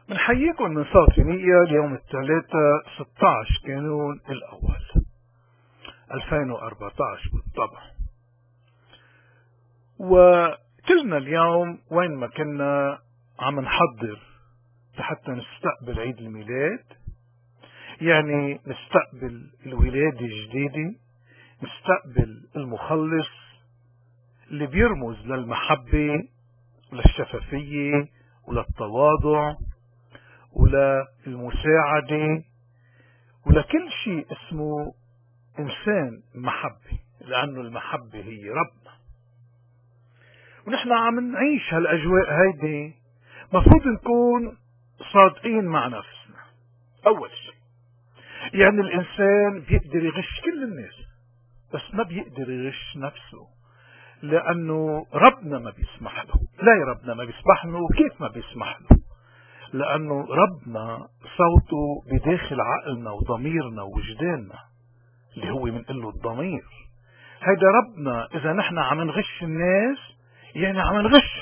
بنحييكم من صوت نية اليوم 16 كانون الأول 2014 بالطبع. وكلنا اليوم وين ما كنا عم نحضر حتى نستقبل عيد الميلاد، يعني نستقبل الولادة الجديدة، نستقبل المخلص اللي بيرمز للمحبة وللشفافية وللتواضع وللمساعدة ولكل شيء اسمه إنسان محبة، لأنه المحبة هي ربنا. ونحن عم نعيش هالأجواء هيدي، مفروض نكون صادقين مع نفسنا. أول شيء يعني الإنسان بيقدر يغش كل الناس، بس ما بيقدر يغش نفسه، لأنه ربنا ما بيسمح له. لا، ربنا ما بيسمح له. كيف ما بيسمح له؟ لأنه ربنا صوته بداخل عقلنا وضميرنا ووجداننا، اللي هو بنقول له الضمير. هيدا ربنا. إذا نحن عم نغش الناس يعني عم نغش،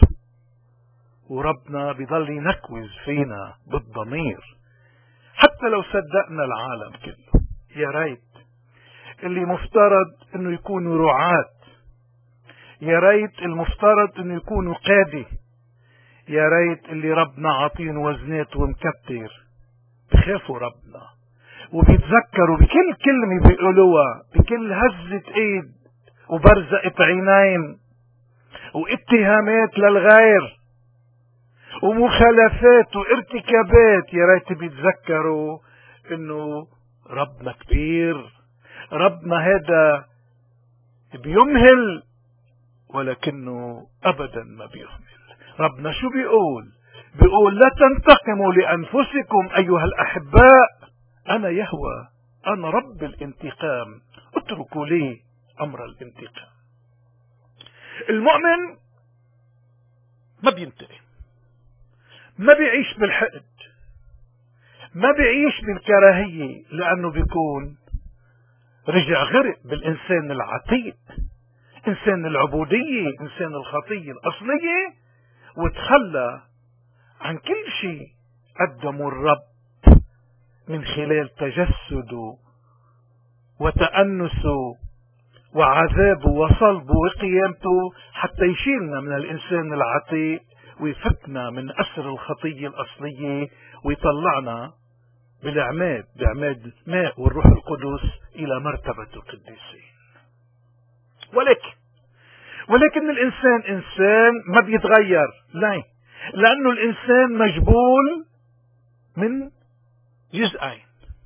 وربنا بيضل ينكوز فينا بالضمير. حتى لو صدقنا العالم كله، يا ريت اللي مفترض انه يكونوا رعاة، يا ريت المفترض انه يكونوا قادة، يا ريت اللي ربنا عاطين وزنات ومكتر بخافوا ربنا وبيتذكروا بكل كلمة بيقولوها، بكل هزة ايد وبرزقة عينين واتهامات للغير ومخالفات وارتكابات. يا ريت بيتذكروا انه ربنا كبير، ربنا هذا بيمهل ولكنه ابدا ما بيهمل. ربنا شو بيقول؟ بيقول لا تنتقموا لانفسكم ايها الاحباء، انا يهوى، انا رب الانتقام، اتركوا لي امر الانتقام. المؤمن ما بينتقم، ما بيعيش بالحقد، ما بيعيش بالكراهية، لأنه بيكون رجع غرق بالإنسان العتيق، إنسان العبودية، إنسان الخطية الأصلية، وتخلى عن كل شيء قدمه الرب من خلال تجسده وتأنسه وعذابه وصلبه وقيامته، حتى يشيلنا من الإنسان العتيق ويفكنا من أسر الخطية الأصلية ويطلعنا بالعماد، بعماد الماء والروح القدس، إلى مرتبة القديسين. ولكن الإنسان إنسان ما بيتغير. لا، لأنه الإنسان مجبول من جزئين.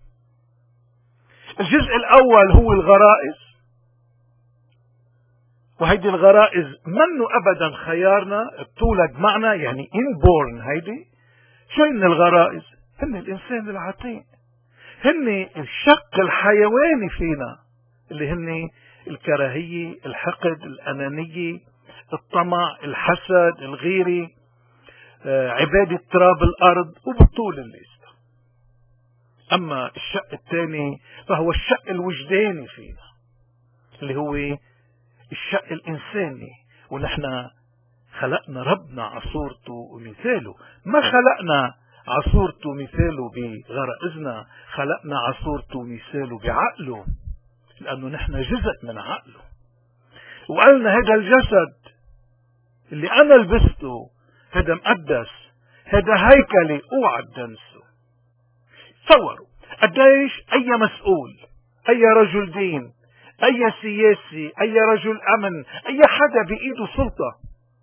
الجزء الأول هو الغرائز، وهيدي الغرائز منه أبدا خيارنا، بتولد معنا، يعني inborn. هيدي شو هن الغرائز؟ هن الإنسان العتيق، هن الشق الحيواني فينا، اللي هن الكراهية، الحقد، الأنانية، الطمع، الحسد، الغيرة، عبادة تراب الأرض، وبطول الليستة. أما الشق الثاني فهو الشق الوجداني فينا، اللي هو الشق الإنساني. ونحن خلقنا ربنا عصورته ومثاله، ما خلقنا عصورته ومثاله بغرائزنا، خلقنا عصورته ومثاله بعقله، لأنه نحن جزء من عقله. وقالنا هذا الجسد اللي أنا لبسته هذا مقدس، هذا هيكلي، اوعى تدنسه. تصوروا قديش أي مسؤول، أي رجل دين، أي سياسي، أي رجل أمن، أي حدا بإيده سلطة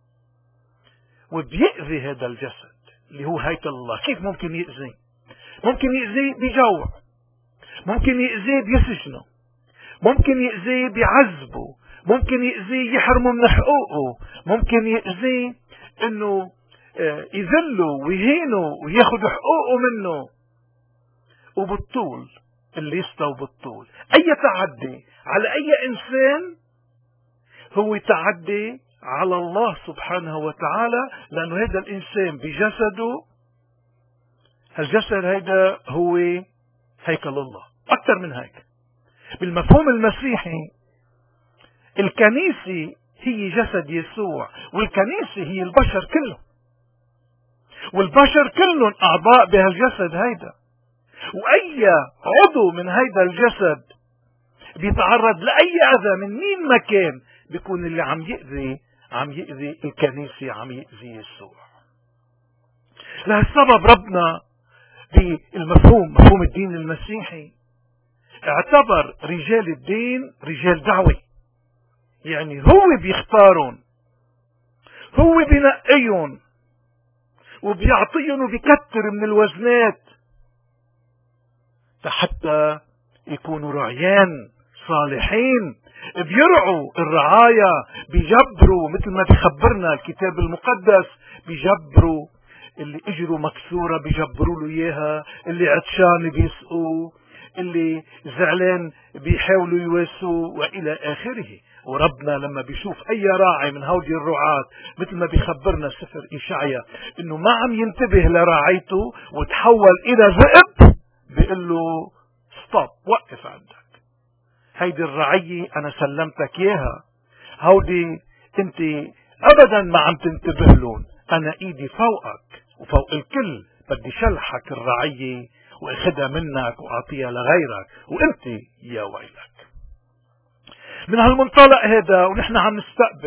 وبيأذي هذا الجسد اللي هو هيكل الله، كيف ممكن يأذيه؟ ممكن يأذيه بجوع، ممكن يأذيه بيسجنه، ممكن يأذيه بعذبه، ممكن يأذيه يحرمه من حقوقه، ممكن يأذيه انه يذله ويهينه وياخد حقوقه منه. وبالطول اللي يستوى بالطول اي تعدي على اي انسان هو تعدي على الله سبحانه وتعالى، لأنه هذا الإنسان بجسده، الجسد هذا هو هيكل الله. أكثر من هيك، بالمفهوم المسيحي الكنيسة هي جسد يسوع، والكنيسة هي البشر كله. والبشر كلهم أعضاء بهالجسد هيدا، وأي عضو من هيدا الجسد بيتعرض لأي أذى من مين ما كان، بيكون اللي عم يأذي الكنيسة، عم يأذي يسوع. لهالسبب ربنا مفهوم الدين المسيحي اعتبر رجال الدين رجال دعوة، يعني هو بيختارون، هو بينقيهم وبيعطيهم وبيكتر من الوزنات حتى يكونوا رعيان صالحين، بيرعوا الرعاية، بيجبروا مثل ما بيخبرنا الكتاب المقدس، بيجبروا اللي اجروا مكسورة بيجبروا له اياها، اللي عطشان بيسقوا، اللي زعلان بيحاولوا يواسوا والى اخره. وربنا لما بيشوف اي راعي من هودي الرعاة مثل ما بيخبرنا سفر إشعيا انه ما عم ينتبه لرعيته وتحول الى ذئب، بيقول له ستوب، وقف عندك، هيدي الرعية انا سلمتك اياها، هودي انت ابدا ما عم تنتبه لهم، انا ايدي فوقك وفوق الكل، بدي شلحك الرعية واخدها منك واعطيها لغيرك، وانت يا ويلك. من هالمنطلق هذا ونحن عم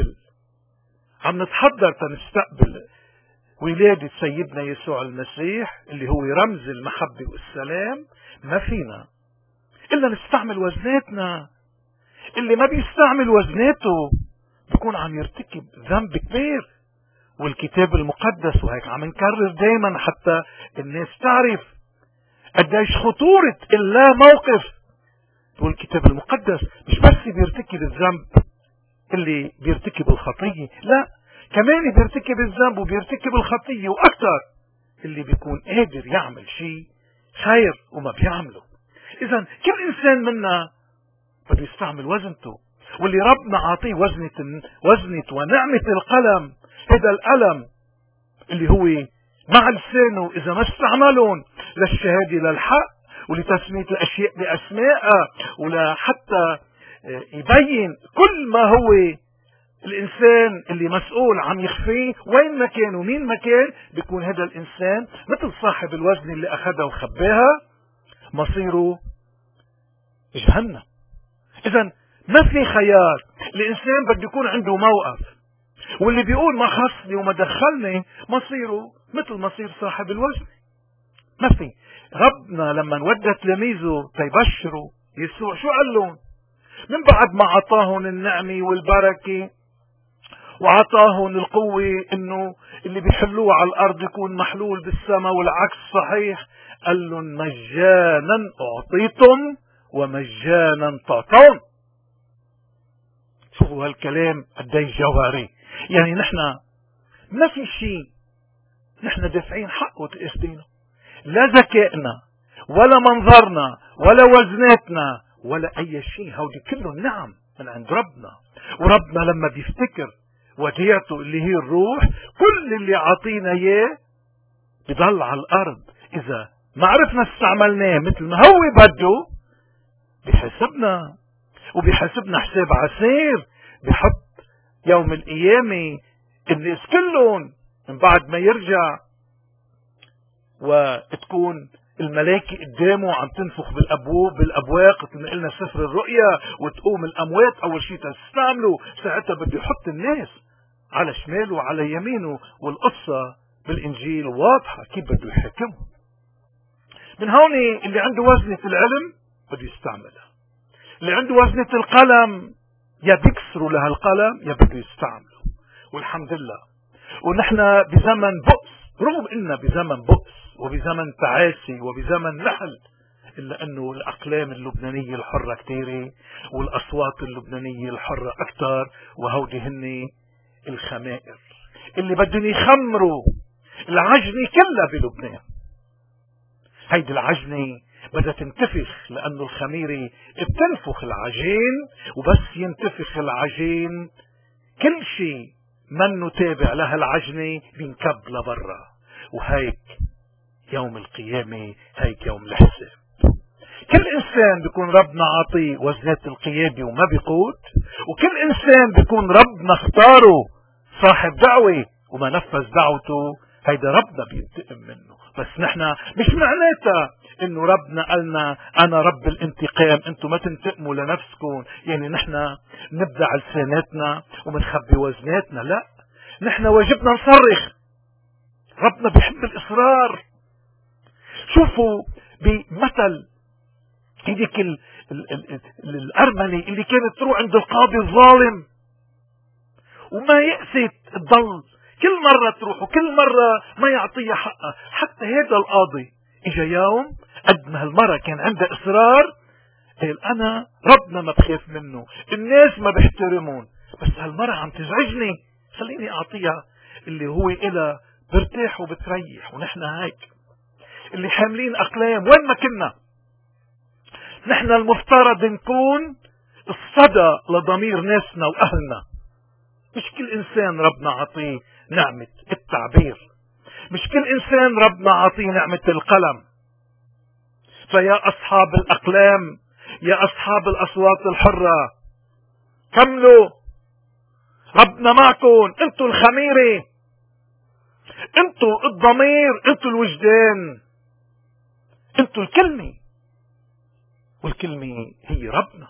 نتحضر تنستقبل ولادة سيدنا يسوع المسيح اللي هو رمز المحبة والسلام، ما فينا إلا نستعمل وزناتنا. اللي ما بيستعمل وزناته بيكون عم يرتكب ذنب كبير، والكتاب المقدس وهيك عم نكرر دايما حتى الناس تعرف قديش خطورة اللا موقف. والكتاب المقدس مش بس بيرتكب الذنب اللي بيرتكب الخطية، لا كمان بيرتكب الذنب وبيرتكب الخطية وأكثر اللي بيكون قادر يعمل شيء خير وما بيعمله. إذا كل إنسان منا بده يستعمل وزنته، واللي ربنا عاطيه وزنة ونعمة القلم، هذا القلم اللي هو مع لسانه إذا ما استعملون للشهادة للحق ولتسمية الأشياء بأسمائها، ولا حتى يبين كل ما هو الإنسان اللي مسؤول عم يخفيه وين ما كان ومين ما كان، بيكون هذا الإنسان مثل صاحب الوزن اللي أخذها وخباها، مصيره جهنم. إذا ما في خيار، الإنسان بده يكون عنده موقف، واللي بيقول ما خصني وما دخلني مصيره مثل مصير صاحب الوزن. ما في. ربنا لما نودى تلاميذه تيبشروا يسوع شو قال لهم؟ من بعد ما عطاهم النعمة والبركة وعطاهم القوة انه اللي بيحلوه على الارض يكون محلول بالسماء والعكس صحيح، قال لهم مجانا اعطيتم ومجانا تعطون. شوفوا هالكلام قديش جوهري. يعني نحن ما في شيء نحن دافعين حقه تقسدينه، لا ذكائنا ولا منظرنا ولا وزناتنا ولا اي شيء، هودي كله نعم من عند ربنا. وربنا لما بيفتكر وديعته اللي هي الروح، كل اللي عطينا اياه بضل على الارض، اذا ما عرفنا استعملناه مثل ما هو بده بحسبنا، وبيحسبنا حساب عسير، بحط يوم القيامة الناس كلهم من بعد ما يرجع وتكون الملائكة قدامه عم تنفخ بالابواق مثل ما قلنا سفر الرؤيا، وتقوم الاموات اول شيء تستعمله، ساعتها بده يحط الناس على شماله وعلى يمينه، والقصة بالانجيل واضحة كيف بده يحكمه. من هون اللي عنده وزنة العلم بده يستعملها، اللي عنده وزنة القلم يا بيكسروا لها القلم يا بده يستعمله. والحمد لله ونحن بزمن بؤس، رغم اننا بزمن بؤس وبزمن تعاسي وبزمن نحل، إلا أنه الأقلام اللبنانية الحرة كتيرة والأصوات اللبنانية الحرة أكتر، وهودي هن الخمائر اللي بدهم يخمروا العجنة كلها بلبنان. هيدي العجنة بدها تنتفخ، لأنه الخميرة بتنفخ العجين، وبس ينتفخ العجين كل شيء منه تابع لها العجنة بينكب لبرا. وهيك يوم القيامة، هيك يوم الحساب. كل إنسان بيكون ربنا عاطيه وزنات القيادة وما بيقود، وكل إنسان بيكون ربنا اختاره صاحب دعوة وما نفذ دعوته هيدا ربنا بينتقم منه. بس نحن مش معناتها انه ربنا قالنا انا رب الانتقام، انتم ما تنتقموا لنفسكم، يعني نحن نبدع لساناتنا ومنخبي وزناتنا. لا، نحن واجبنا نصرخ. ربنا بيحب الاصرار. شوفوا بمثل هيديك الارمله اللي كانت تروح عند القاضي الظالم وما يأست تضل كل مرة تروح وكل مرة ما يعطيها حقها. حتى هذا القاضي اجا يوم قد ما هالمرة كان عندها اصرار، قال انا ربنا ما بخاف منه، الناس ما بيحترمون، بس هالمرة عم تزعجني، خليني اعطيها اللي هو إلها برتاح وبتريح. ونحن هيك اللي حاملين اقلام وين ما كنا، نحن المفترض نكون الصدى لضمير ناسنا واهلنا. مش كل انسان ربنا عطيه نعمة التعبير، مش كل انسان ربنا عطيه نعمة القلم. فيا اصحاب الاقلام، يا اصحاب الاصوات الحرة، كملوا، ربنا معكم. انتوا الخميرة، انتوا الضمير، انتوا الوجدان، انتوا الكلمة، والكلمة هي ربنا.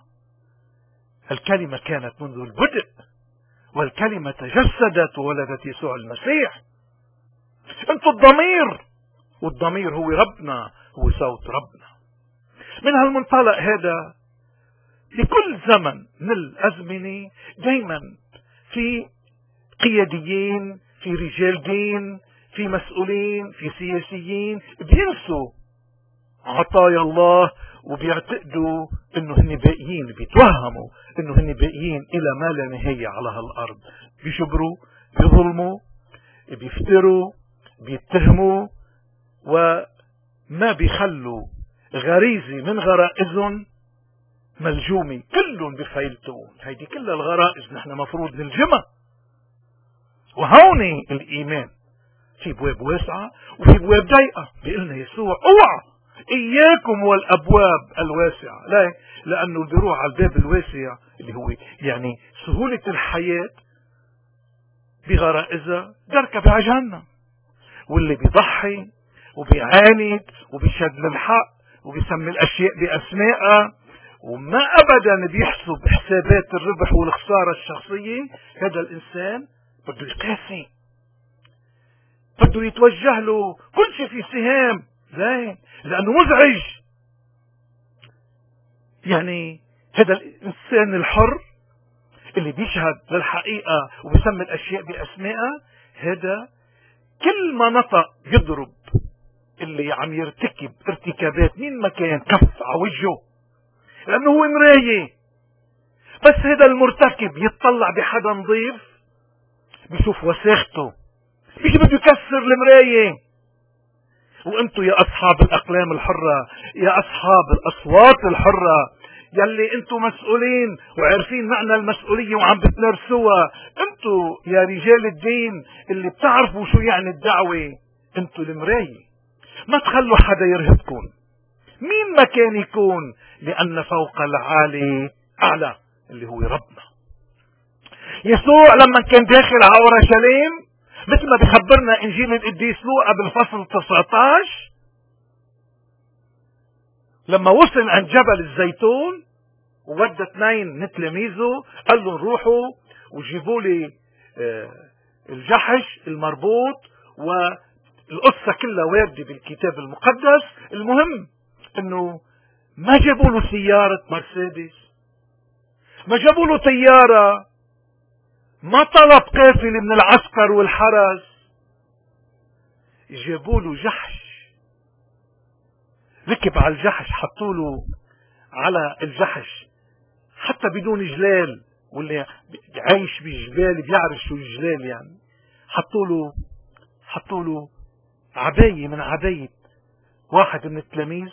الكلمة كانت منذ البدء، والكلمة تجسدت وولدت يسوع المسيح. انتوا الضمير، والضمير هو ربنا، هو صوت ربنا. من هالمنطلق هذا لكل زمن من الأزمنة دايما في قياديين، في رجال دين، في مسؤولين، في سياسيين بينسوا عطايا الله وبيعتقدوا انه هن باقيين، بيتوهموا انه هن باقيين الى ما لا نهاية على هالارض. بيجبروا، بيظلموا، بيفتروا، بيتهموا، وما بيخلوا غريزة من غرائزهم ملجومة. كلهم بفايلتون. هيدي كل الغرائز نحن مفروض نلجمها. وهون الايمان في بواب واسعة وفي بواب ضيقة. بيقلنا يسوع اوعى اياكم والابواب الواسعة. لا، لانه اللي بيروح على الباب الواسع اللي هو يعني سهولة الحياة بغرائزها دركة على جهنم. واللي بيضحي وبيعاند وبيشد للحق وبيسمي الاشياء باسمائها وما ابدا بيحسب حسابات الربح والخسارة الشخصية، هذا الانسان بده يقاسي، بده يتوجه له كل شيء في سهام. لا، لانه مزعج. يعني هذا الانسان الحر اللي بيشهد للحقيقة وبيسمي الاشياء باسمائها، هذا كل ما نطق يضرب اللي عم يرتكب ارتكابات مين ما كان كف على وجهه، لانه هو مراية. بس هذا المرتكب يتطلع بحدا نظيف بيشوف وساخته، بيجي بده يكسر المراية. وانتوا يا اصحاب الاقلام الحرة، يا اصحاب الاصوات الحرة، يلي انتوا مسؤولين وعارفين معنى المسؤولية وعم بتمارسوها، انتوا يا رجال الدين اللي بتعرفوا شو يعني الدعوة، انتوا المراية. ما تخلوا حدا يرهبكم مين ما كان يكون، لان فوق العالي اعلى اللي هو ربنا. يسوع لما كان داخل على اورشليم مثل ما بخبرنا انجيل القديس لوقا بالفصل 19، لما وصل عند جبل الزيتون وودى 2 من تلاميذه قال لهم روحوا وجيبوا لي الجحش المربوط، والقصة كلها واردة بالكتاب المقدس. المهم انه ما جابوا له سيارة مرسيدس، ما جابوا له طيارة، ما طلب قافلة من العسكر والحرس، جابوا له جحش. ركب على الجحش، حطوا له على الجحش حتى بدون جلال، واللي عايش بالجبال بيعرف شو الجلال يعني. حطوا له عباية من عباية واحد من التلاميذ،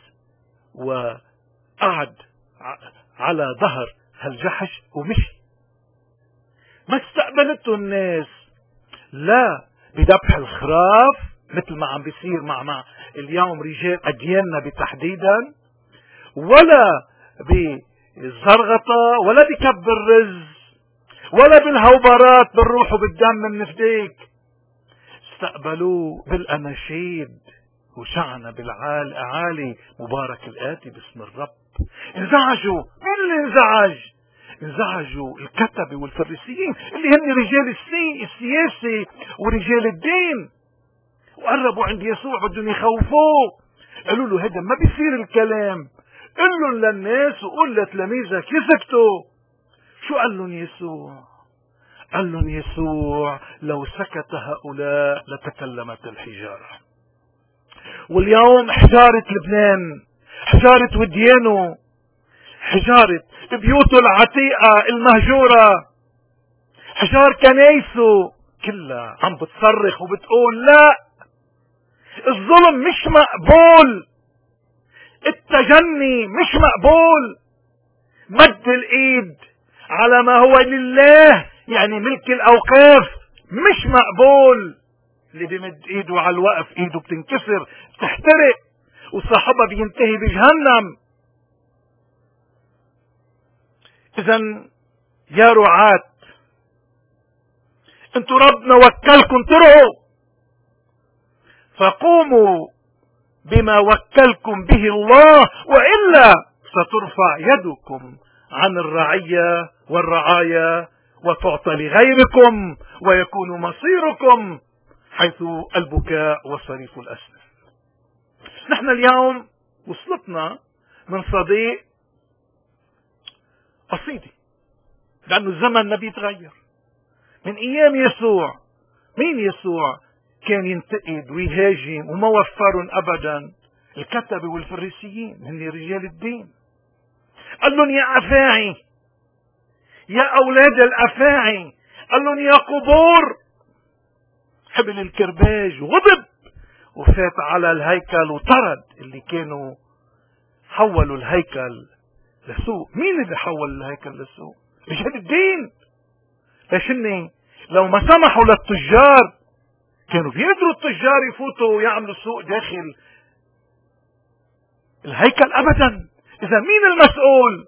وقعد على ظهر هالجحش ومشي. ما استقبلته الناس لا بذبح الخراف مثل ما عم بيصير مع اليوم رجال أدياننا بتحديدا، ولا بالزرغطة، ولا بكب الرز، ولا بالهوبرات بالروح وبالدم من نفديك. استقبلوه بالأناشيد وشعنا بالأعالي مبارك الآتي باسم الرب. انزعجوا. مين اللي انزعجوا الكتبة والفريسيين اللي هن رجال السياسة ورجال الدين، وقربوا عند يسوع بدهم يخوفوه. قالوا له هذا ما بيصير الكلام، قل لهم للناس وقل لتلاميذك يسكتوا. شو قال لهم يسوع؟ قال لهم يسوع لو سكت هؤلاء لتكلمت الحجارة. واليوم حجارة لبنان، حجارة وديانه، حجارة بيوته العتيقة المهجورة، حجار كنايسه كلها عم بتصرخ وبتقول لا، الظلم مش مقبول، التجني مش مقبول، مد الايد على ما هو لله يعني ملك الاوقاف مش مقبول. اللي بيمد ايده على الوقف ايده بتنكسر بتحترق وصاحبها بينتهي بجهنم. اذا يا رعاة انتوا ربنا وكلكم ترعوا، فقوموا بما وكلكم به الله، وإلا سترفع يدكم عن الرعية والرعايا وتعطى لغيركم ويكون مصيركم حيث البكاء وصريف الأسنان. نحن اليوم وصلتنا من صديق قصيدة، لأنه الزمن ما بيتغير. من أيام يسوع، مين يسوع كان ينتقد ويهاجم وما وفرهم أبدا؟ الكتبة والفريسيين، هن رجال الدين. قال لهم يا أفاعي، يا أولاد الأفاعي، قال لهم يا قبور. حبل الكرباج وغضب وفات على الهيكل وطرد اللي كانوا حولوا الهيكل لسوق. مين اللي حول الهيكل لسوق؟ رجال الدين. ليش لو ما سمحوا للتجار كانوا بيقدروا التجار يفوتوا ويعملوا سوق داخل الهيكل ابدا. اذا مين المسؤول؟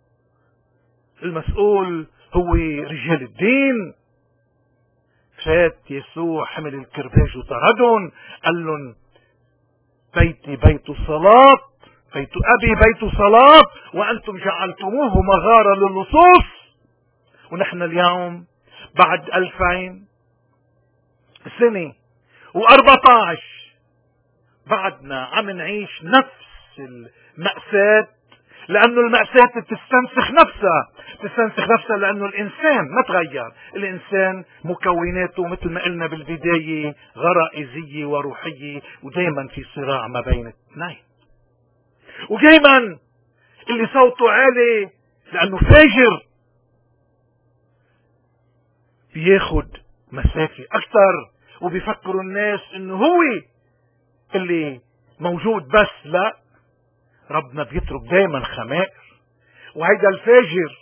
المسؤول هو رجال الدين. فات يسوع حمل الكرباج وطردهم، قال لهم بيتي بيت صلاة، بيت أبي بيت صلاة وأنتم جعلتموه مغارة للصوص. ونحن اليوم بعد 2000 سنة و14 بعدنا عم نعيش نفس المأساة، لأنه المأساة تستنسخ نفسها لأنه الإنسان ما تغير. الإنسان مكوناته مثل ما قلنا بالبداية غرائزية وروحية، ودايما في صراع ما بين الاثنين. ودايما اللي صوته عالي لأنه فاجر بياخد مسافة أكثر، وبيفكروا الناس إنه هو اللي موجود. بس لا، ربنا بيترك دايما خمائر. وهيدا الفاجر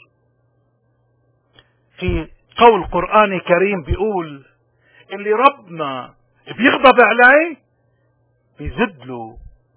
في قول قرآني كريم بيقول اللي ربنا بيغضب عليه بيزد له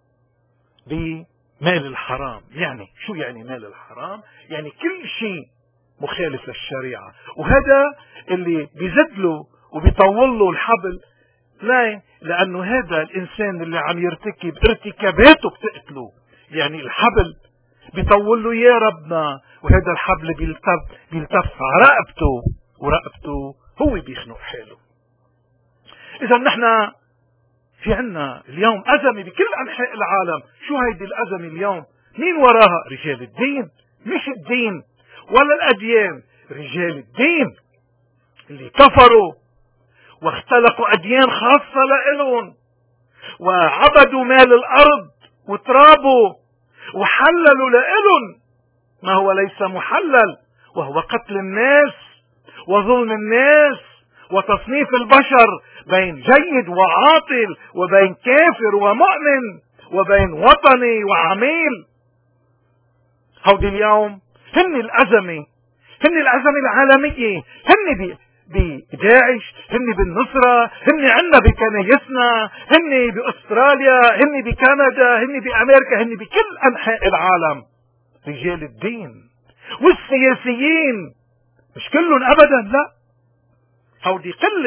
بمال الحرام. يعني شو يعني مال الحرام؟ يعني كل شيء مخالف للشريعة، وهذا اللي بيزد له وبيطول له الحبل. لا، لأنه هذا الإنسان اللي عم يرتكب ارتكاباته بتقتله. يعني الحبل بيطول له يا ربنا، وهذا الحبل بيلتف على رقبته، ورقبته هو بيخنق حاله. إذا نحن في عنا اليوم أزمة بكل أنحاء العالم. شو هيدي الأزمة اليوم؟ مين وراها؟ رجال الدين، مش الدين ولا الأديان، رجال الدين اللي كفروا واختلقوا أديان خاصة لإلهم، وعبدوا مال الأرض وترابوا، وحللوا لإلهم ما هو ليس محلل، وهو قتل الناس وظلم الناس وتصنيف البشر بين جيد وعاطل، وبين كافر ومؤمن، وبين وطني وعميل. هودي اليوم هن الأزمة العالمية. هن بداعش، هن بالنصرة، هن عنا بكنايسنا، هن بأستراليا، هن بكندا، هن بأمريكا، هن بكل أنحاء العالم. رجال الدين والسياسيين مش كلهم أبدا، لا، هودي قلة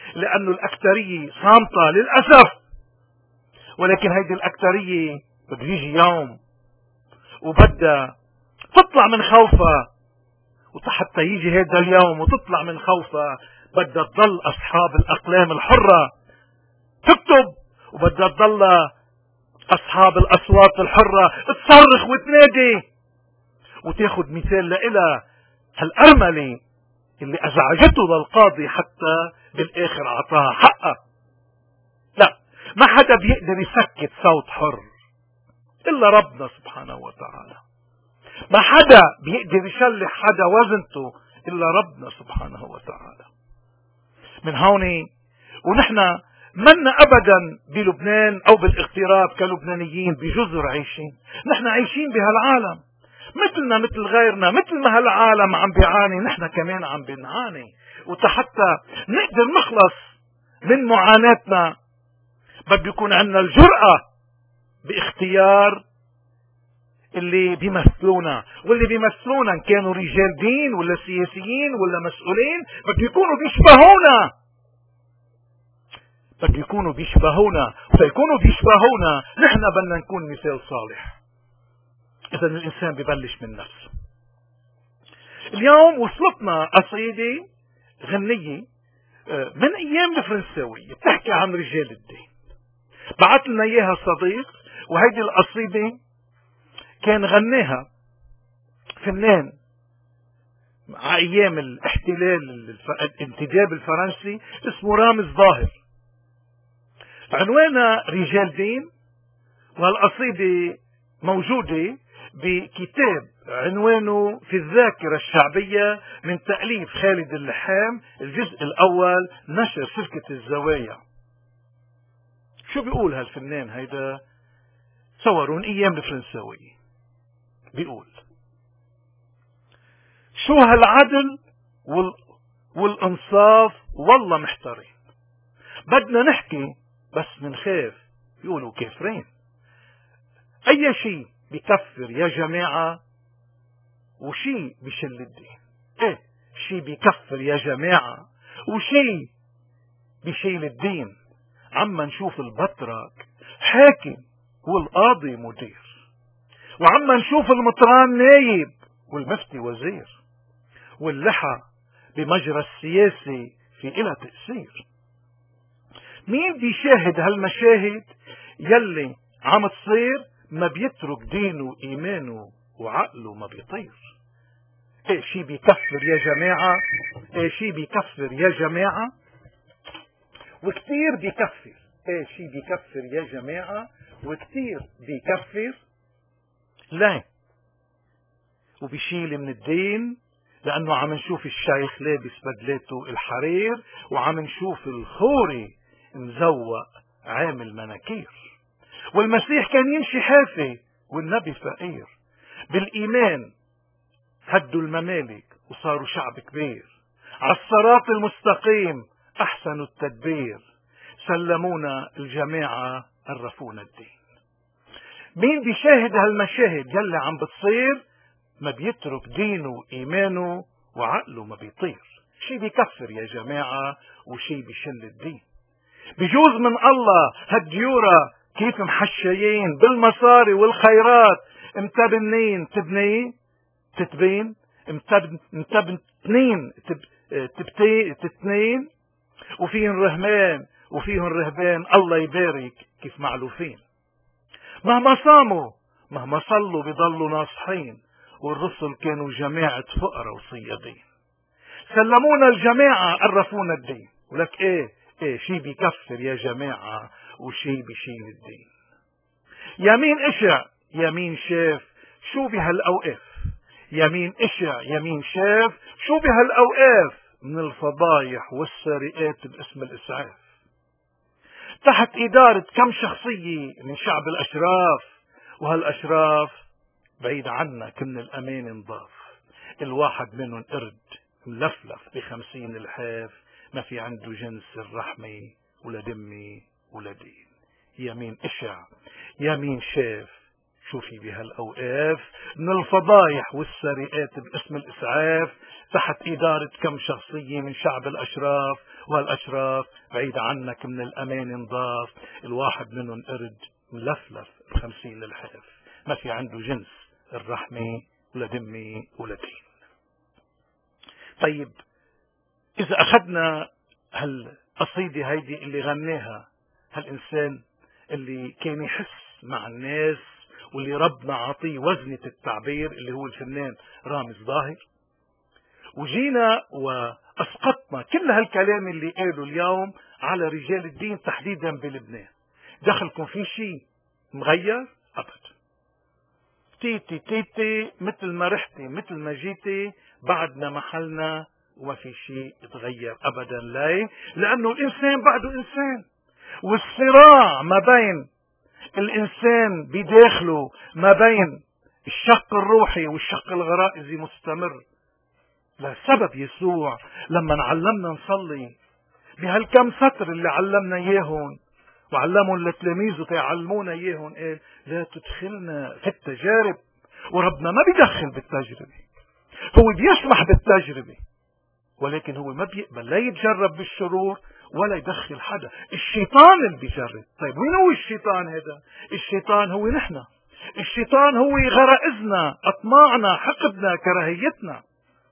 لأنه الأكترية صامتة للأسف. ولكن هيدي الأكترية بده يجي يوم وبدها تطلع من خوفها، وحتى يجي هذا اليوم وتطلع من خوفها بدها تضل أصحاب الأقلام الحرة تكتب، وبدها تضل أصحاب الأصوات الحرة تصرخ وتنادي وتاخد مثال لإلها هالأرملة اللي أزعجته للقاضي حتى بالآخر أعطاها حقها. لا، ما حدا بيقدر يسكت صوت حر إلا ربنا سبحانه وتعالى. ما حدا بيقدر يشلح حدا وزنته إلا ربنا سبحانه وتعالى. من هون ونحن منا أبدا بلبنان أو بالاغتراب كلبنانيين بجزر عايشين، نحن عايشين بهالعالم مثلنا مثل غيرنا، مثل ما هالعالم عم بيعاني نحن كمان عم بنعاني. وحتى نقدر نخلص من معاناتنا بده يكون عندنا الجرأة باختيار اللي بيمثلونا، واللي بيمثلونا ان كانوا رجال دين ولا سياسيين ولا مسؤولين بده يكونوا بيشبهونا، بده يكونوا بيشبهونا. وتيكونوا بيشبهونا نحن بدنا نكون مثال صالح. اذا الانسان ببلش من نفسه. اليوم وصلتنا قصيدة غنية من ايام الفرنساوية بتحكي عن رجال الدين، بعت لنا اياها صديق، وهيدي القصيدة كان غناها فنان مع ايام الاحتلال الانتداب الفرنسي اسمه رامز ظاهر، عنوانها رجال دين. وهالقصيدة موجودة بكتاب عنوانه في الذاكرة الشعبية من تأليف خالد اللحام، الجزء الأول، نشر شركة الزوايا. شو بيقول هالفنان هيدا؟ صورون ايام الفرنساوية. بيقول: شو هالعدل والانصاف، والله محتارين، بدنا نحكي بس منخاف يقولوا كافرين. اي شيء بكفر يا جماعة وشي بشل الدين. ايه، شي بكفر يا جماعة وشي بشيل الدين. عما نشوف البطرك حاكم والقاضي مدير، وعما نشوف المطران نايب والمفتي وزير، واللحى بمجرى السياسي في إلها تأثير. مين بيشاهد هالمشاهد يلي عم تصير؟ ما بيترك دينه إيمانه وعقله ما بيطير. ايه شي بيكفر يا جماعة، ايه شي بيكفر يا جماعة، وكتير بيكفر. ايه شي بيكفر يا جماعة وكتير بيكفر. لا، وبيشيل من الدين لأنه عم نشوف الشيخ لابس بدلته الحرير، وعم نشوف الخوري مزوق عامل مناكير. والمسيح كان يمشي حافي والنبي فقير. بالإيمان هدوا الممالك وصاروا شعب كبير، على الصراط المستقيم أحسنوا التدبير، سلمونا الجماعة عرفونا الدين. مين بيشاهد هالمشاهد يلي عم بتصير؟ ما بيترك دينه إيمانه وعقله ما بيطير. شي بيكفر يا جماعة وشي بيشل الدين. بجوز من الله هالديورة كيف محشيين بالمصاري والخيرات، امتبنين تبني تتبين، امتبنين تتنين، وفيهن رهمان وفيهن رهبان، الله يبارك كيف معلوفين. مهما صاموا مهما صلوا بيضلوا ناصحين، والرسل كانوا جماعة فقراء وصيادين. سلمونا الجماعة عرفونا الدين. ولك ايه شي بيكفر يا جماعة وشي بيشيل الدين. يمين اشع يمين شاف شو بهالاوقاف، يمين اشع يمين شاف شو بهالاوقاف، من الفضايح والسرقات باسم الاسعاف، تحت ادارة كم شخصية من شعب الاشراف. وهالاشراف بعيد عنا كن الامان نضاف، الواحد منهم قرد ملفلف ب50 لحاف، ما في عنده جنس الرحمة ولا دمي ولا دين. يمين اشع يمين شاف شو في بهالاوقاف، من الفضايح والسرقات باسم الاسعاف، تحت ادارة كم شخصية من شعب الاشراف. والأشراف بعيد عنك من الأمان نضاف. الواحد منهم قرد ملفلف ب50 للحيف، ما في عنده جنس الرحمة ولا دمي ولا دين. طيب إذا أخذنا هالقصيدة هيدي اللي غناها هالإنسان اللي كان يحس مع الناس واللي ربنا عطيه وزنة التعبير اللي هو الفنان رامز ظاهر، وجينا وأسقطنا كل هالكلام اللي قاله اليوم على رجال الدين تحديدا بلبنان، دخلكم في شيء مغير؟ أبدا. تيتي تيتي مثل ما رحتي مثل ما جيتي، بعدنا محلنا وما في شيء يتغير أبدا. ليه؟ لأنه الإنسان بعده إنسان، والصراع ما بين الإنسان بداخله ما بين الشق الروحي والشق الغرائزي مستمر. لسبب يسوع لما علمنا نصلي بهالكم سطر اللي علمنا إياهم وعلمهم لتلاميذه تعلمونا إياهم، قال لا تدخلنا في التجارب. وربنا ما بيدخل بالتجربة، هو بيسمح بالتجربة، ولكن هو ما بيقبل لا يتجرب بالشرور ولا يدخل حدا. الشيطان اللي بيجرب. طيب وين هو الشيطان هذا؟ الشيطان هو نحن، الشيطان هو غرائزنا، أطماعنا، حقدنا، كراهيتنا.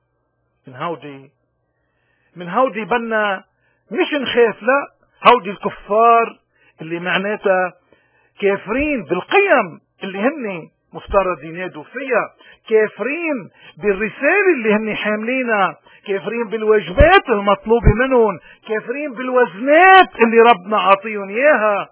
من هودي بدنا مش نخاف، لا، هودي الكفار اللي معناتها كافرين بالقيم اللي هن مفترض ينادوا فيها، كافرين بالرسالة اللي هن حاملينها، كافرين بالواجبات المطلوبة منهم، كافرين بالوزنات اللي ربنا عطيهم اياها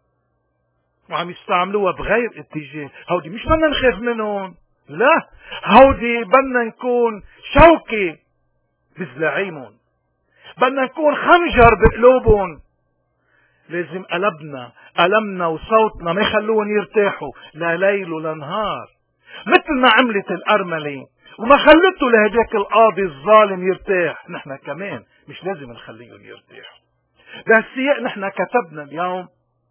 وعم يستعملوها بغير اتجاه. هودي مش بدنا نخاف منهم، لا، هودي بدنا نكون شوكة بزلاعيمهم، بدنا نكون خنجر بقلوبهم. لازم ألمنا وصوتنا ما يخلوهم يرتاحوا لا ليل ولا نهار، مثل ما عملت الأرملة وما خلته لهداك القاضي الظالم يرتاح. نحن كمان مش لازم نخليهم يرتاحوا. بهالسياق نحن كتبنا اليوم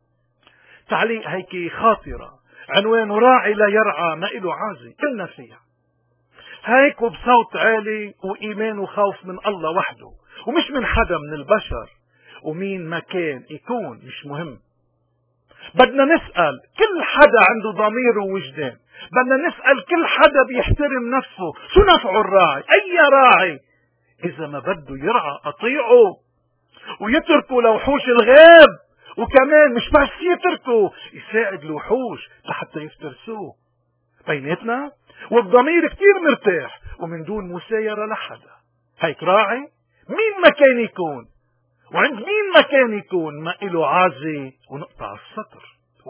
تعليق هيك خاطرة عنوانه راعي لا يرعى ما إله عازي. قلنا فيها هيك وبصوت عالي وإيمان وخوف من الله وحده ومش من حدا من البشر، ومين ما كان يكون مش مهم. بدنا نسأل كل حدا عنده ضمير ووجدان، بدنا نسأل كل حدا بيحترم نفسه شو نفعه الراعي؟ أي راعي إذا ما بده يرعى أطيعه ويتركوا لوحوش الغاب، وكمان مش بس يتركوا يساعد الوحوش لحتى يفترسوه بيناتنا، والضمير كتير مرتاح ومن دون مسايرة لحدا. هيك راعي مين ما كان يكون وعند مين ما كان يكون ما إله عازي. ونقطع السطر.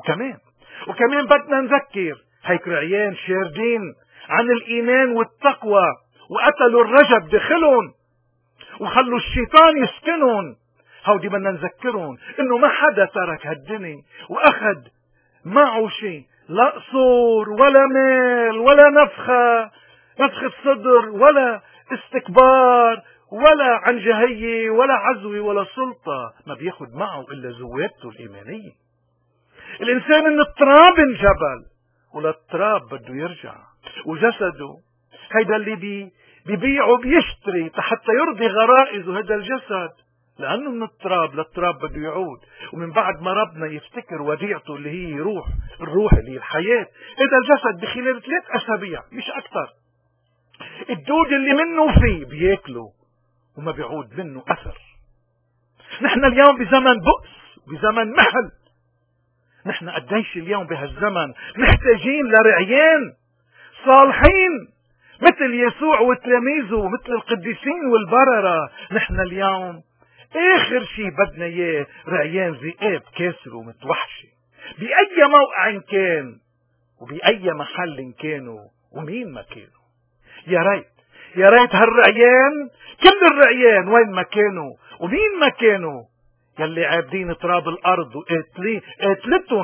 وكمان بدنا نذكر هيك رعيان شاردين عن الإيمان والتقوى وقتلوا الرجب داخلهم وخلوا الشيطان يسكنهم. هودي بدنا نذكرهم انه ما حدا ترك هالدنيا واخذ معه شيء، لا قصور ولا مال ولا نفخة صدر ولا استكبار ولا عنجهية ولا عزوة ولا سلطة. ما بياخد معه إلا زوادته الإيمانية. الإنسان من التراب انجبل وللتراب بده يرجع، وجسده هيدا اللي بيبيعه بيشتري حتى يرضي غرائزه هذا الجسد، لأنه من التراب للتراب بده يعود. ومن بعد ما ربنا يفتكر وديعته اللي هي الروح اللي هي الحياة، هذا الجسد بخلال 3 أسابيع مش أكثر الدود اللي منه فيه بياكله وما بيعود منه أثر. نحن اليوم بزمن بؤس، بزمن محل. نحن قديش اليوم بهالزمن محتاجين لرعيان صالحين مثل يسوع وتلاميذه، مثل القديسين والبررة. نحن اليوم آخر شيء بدنا إياه رعيان ذئاب كاسر ومتوحشة بأي موقع كان وبأي محل كانوا ومين ما كانوا. يا ريت هالرعيان، كل الرعيان وين ما كانوا ومين ما كانوا، يلي عابدين تراب الأرض وقاتلتهم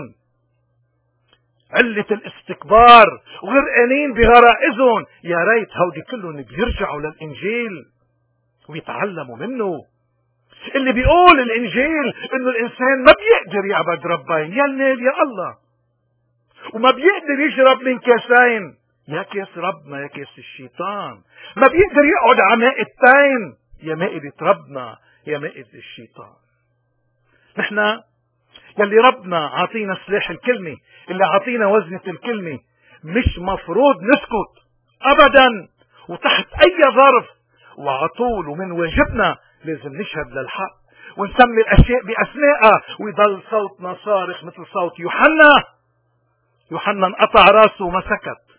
علة الاستكبار وغرقانين بغرائزهم، يا ريت هودي كلهم بيرجعوا للإنجيل وبيتعلموا منه. اللي بيقول الإنجيل إنه الإنسان ما بيقدر يعبد ربين، يا الليل يا الله، وما بيقدر يشرب من كاسين، يا كاس ربنا يا كاس الشيطان، ما بيقدر يقعد على مائدتين، يا مائدة ربنا يا مائد الشيطان. نحن يلي ربنا عطينا سلاح الكلمة، اللي عطينا وزنة الكلمة، مش مفروض نسكت أبدا وتحت أي ظرف، وعطول ومن واجبنا لازم نشهد للحق ونسمي الأشياء بأسمائها، ويضل صوتنا صارخ مثل صوت يوحنا. يوحنا انقطع راسه وما سكت،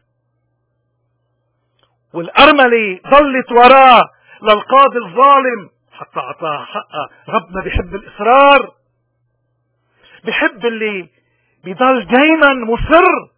والأرملة ضلت وراه للقاضي الظالم حتى أعطاها حقها. ربنا بيحب الإصرار، بيحب اللي بيضل دايما مصر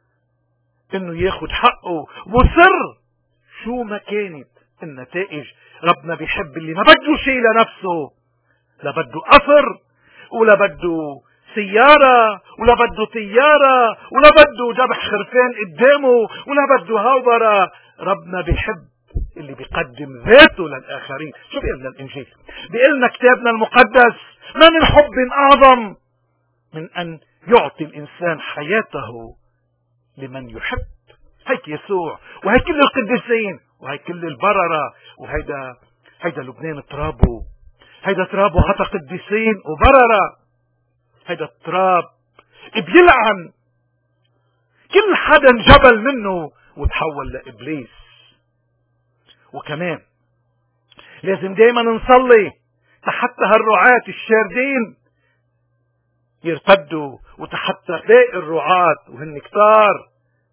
انه ياخد حقه، مصر شو ما كانت النتائج. ربنا بيحب اللي ما بده شيء لنفسه، لا بده قصر ولا بده سيارة ولا بده طيارة ولا بده ذبح خرفان قدامه ولا بده هاوبرة. ربنا بيحب اللي بيقدم ذاته للآخرين. شو بيقلنا الإنجيل؟ بيقلنا كتابنا المقدس: ما من حب أعظم من أن يعطي الإنسان حياته لمن يحب. هيك يسوع، وهي كل القديسين، وهي كل البررة، هيدا لبنان ترابه، هيدا ترابه عطى قديسين وبررة. هيدا التراب بيلعن كل حدا جبل منه وتحول لإبليس. وكمان لازم دايما نصلي حتى هالرعاة الشاردين يرتدوا، وحتى باقي الرعاة وهن كتار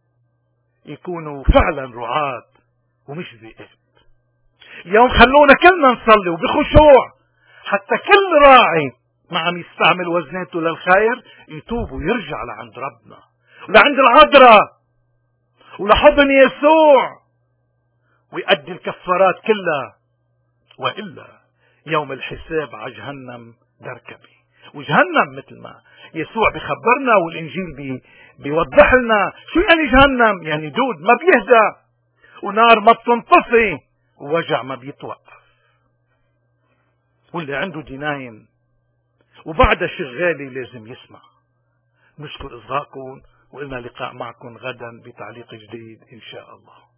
يكونوا فعلا رعاة ومش ذئاب. اليوم خلونا كلنا نصلي وبخشوع حتى كل راعي ما عم يستعمل وزناته للخير يتوب ويرجع لعند ربنا ولعند العذراء ولحضن يسوع ويؤدي الكفارات كلها، وإلا يوم الحساب على جهنم دركبي. وجهنم مثل ما يسوع بخبرنا والإنجيل بيوضح لنا شو يعني جهنم، يعني دود ما بيهدى ونار ما بتنطفي ووجع ما بيتوقف. واللي عنده ديناين وبعد شغالي لازم يسمع. نشكر إصغائكم، وإلنا لقاء معكم غدا بتعليق جديد إن شاء الله.